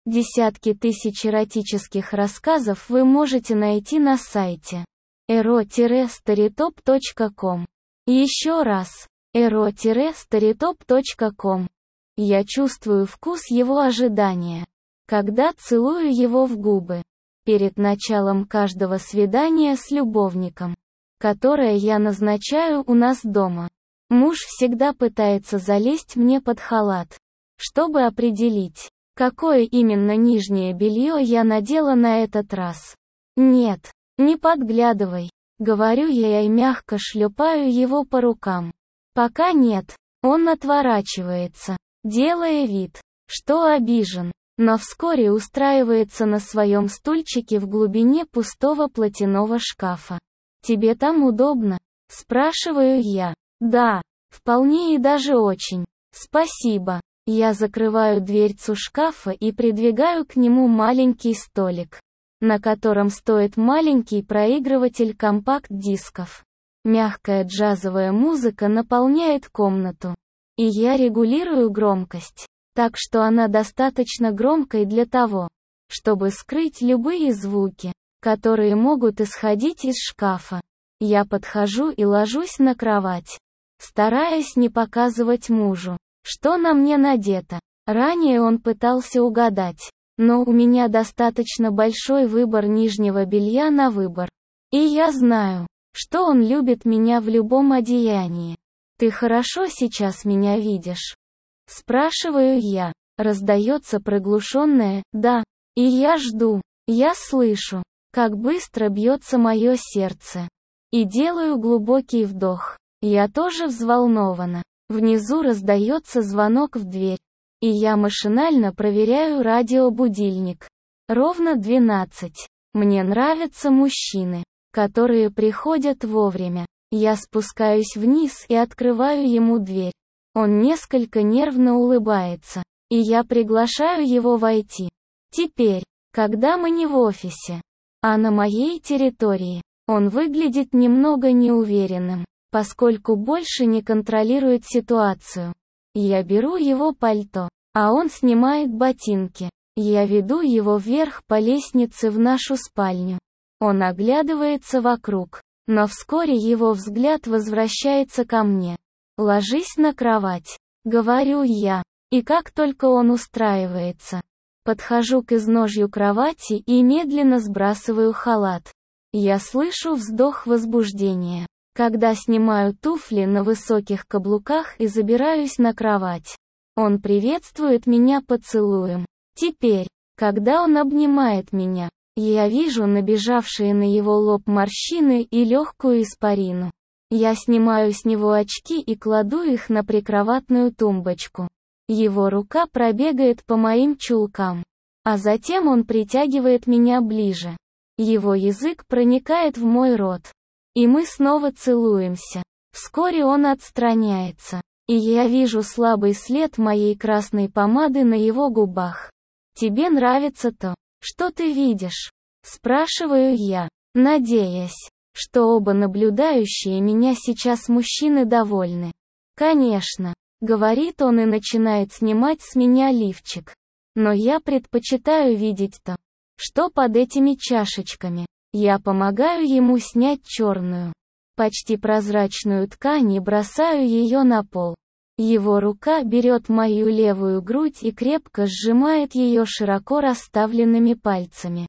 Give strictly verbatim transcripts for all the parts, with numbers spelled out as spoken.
Десятки тысяч эротических рассказов вы можете найти на сайте эро старитоп точка ком. Еще раз, эро старитоп точка ком. Я чувствую вкус его ожидания, когда целую его в губы, перед началом каждого свидания с любовником, которое я назначаю у нас дома. Муж всегда пытается залезть мне под халат, чтобы определить, какое именно нижнее белье я надела на этот раз. Нет, не подглядывай, говорю я и мягко шлепаю его по рукам. Пока нет, он отворачивается, делая вид, что обижен, но вскоре устраивается на своем стульчике в глубине пустого платяного шкафа. «Тебе там удобно?» – спрашиваю я. «Да, вполне и даже очень. Спасибо». Я закрываю дверцу шкафа и придвигаю к нему маленький столик, на котором стоит маленький проигрыватель компакт-дисков. Мягкая джазовая музыка наполняет комнату, и я регулирую громкость, так что она достаточно громкой для того, чтобы скрыть любые звуки, которые могут исходить из шкафа. Я подхожу и ложусь на кровать, стараясь не показывать мужу, что на мне надето. Ранее он пытался угадать, но у меня достаточно большой выбор нижнего белья на выбор. И я знаю, что он любит меня в любом одеянии. «Ты хорошо сейчас меня видишь?» Спрашиваю я. Раздается приглушенное «да», и я жду. Я слышу, как быстро бьется мое сердце. И делаю глубокий вдох. Я тоже взволнована. Внизу раздается звонок в дверь, и я машинально проверяю радиобудильник. Ровно двенадцать. Мне нравятся мужчины, которые приходят вовремя. Я спускаюсь вниз и открываю ему дверь. Он несколько нервно улыбается, и я приглашаю его войти. Теперь, когда мы не в офисе, а на моей территории, он выглядит немного неуверенным, поскольку больше не контролирует ситуацию. Я беру его пальто, а он снимает ботинки. Я веду его вверх по лестнице в нашу спальню. Он оглядывается вокруг, но вскоре его взгляд возвращается ко мне. «Ложись на кровать», — говорю я, и как только он устраивается, подхожу к изножью кровати и медленно сбрасываю халат. Я слышу вздох возбуждения, когда снимаю туфли на высоких каблуках и забираюсь на кровать. Он приветствует меня поцелуем. Теперь, когда он обнимает меня, я вижу набежавшие на его лоб морщины и легкую испарину. Я снимаю с него очки и кладу их на прикроватную тумбочку. Его рука пробегает по моим чулкам, а затем он притягивает меня ближе. Его язык проникает в мой рот, и мы снова целуемся. Вскоре он отстраняется, и я вижу слабый след моей красной помады на его губах. «Тебе нравится то, что ты видишь?» – спрашиваю я, надеясь, что оба наблюдающие меня сейчас мужчины довольны. «Конечно», — говорит он и начинает снимать с меня лифчик. «Но я предпочитаю видеть то, что под этими чашечками». Я помогаю ему снять черную, почти прозрачную ткань и бросаю ее на пол. Его рука берет мою левую грудь и крепко сжимает ее широко расставленными пальцами.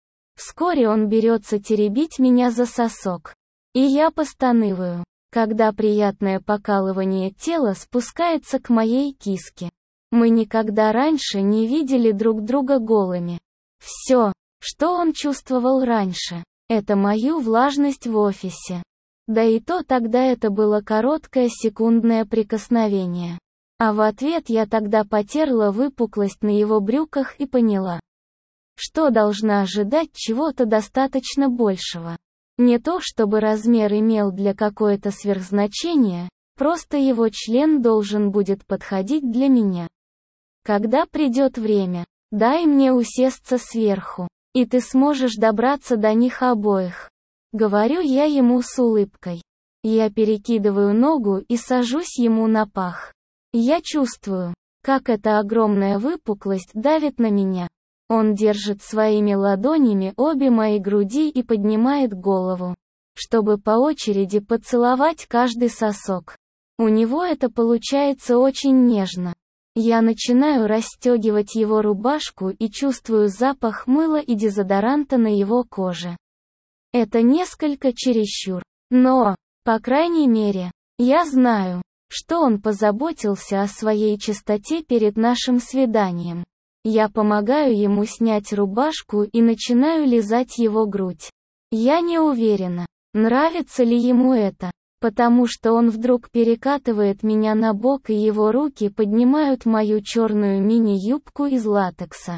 Вскоре он берется теребить меня за сосок. И я постанываю, когда приятное покалывание тела спускается к моей киске. Мы никогда раньше не видели друг друга голыми. Все, что он чувствовал раньше, это мою влажность в офисе. Да и то тогда это было короткое секундное прикосновение. А в ответ я тогда потерла выпуклость на его брюках и поняла, что должна ожидать чего-то достаточно большего. Не то чтобы размер имел для какое-то сверхзначение, просто его член должен будет подходить для меня. Когда придет время, дай мне усесться сверху, и ты сможешь добраться до них обоих. Говорю я ему с улыбкой. Я перекидываю ногу и сажусь ему на пах. Я чувствую, как эта огромная выпуклость давит на меня. Он держит своими ладонями обе мои груди и поднимает голову, чтобы по очереди поцеловать каждый сосок. У него это получается очень нежно. Я начинаю расстегивать его рубашку и чувствую запах мыла и дезодоранта на его коже. Это несколько чересчур. Но, по крайней мере, я знаю, что он позаботился о своей чистоте перед нашим свиданием. Я помогаю ему снять рубашку и начинаю лизать его грудь. Я не уверена, нравится ли ему это, потому что он вдруг перекатывает меня на бок и его руки поднимают мою черную мини-юбку из латекса.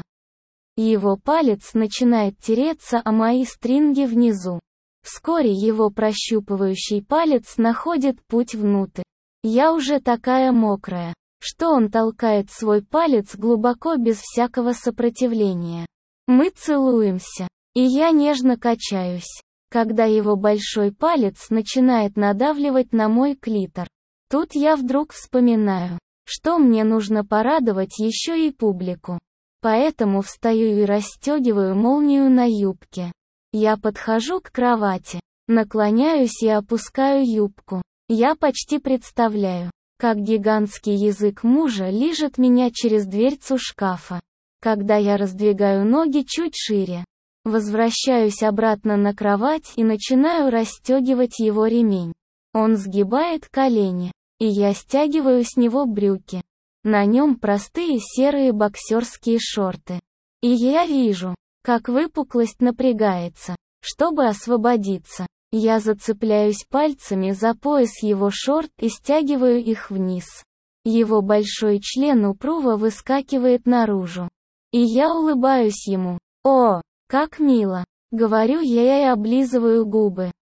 Его палец начинает тереться о мои стринги внизу. Вскоре его прощупывающий палец находит путь внутрь. Я уже такая мокрая, что он толкает свой палец глубоко без всякого сопротивления. Мы целуемся, и я нежно качаюсь, когда его большой палец начинает надавливать на мой клитор. Тут я вдруг вспоминаю, что мне нужно порадовать еще и публику. Поэтому встаю и расстегиваю молнию на юбке. Я подхожу к кровати, наклоняюсь и опускаю юбку. Я почти представляю, как гигантский язык мужа лижет меня через дверцу шкафа. Когда я раздвигаю ноги чуть шире, возвращаюсь обратно на кровать и начинаю расстегивать его ремень. Он сгибает колени, и я стягиваю с него брюки. На нем простые серые боксерские шорты. И я вижу, как выпуклость напрягается, чтобы освободиться. Я зацепляюсь пальцами за пояс его шорт и стягиваю их вниз. Его большой член упруго выскакивает наружу. И я улыбаюсь ему. «О, как мило!» — говорю я и облизываю губы.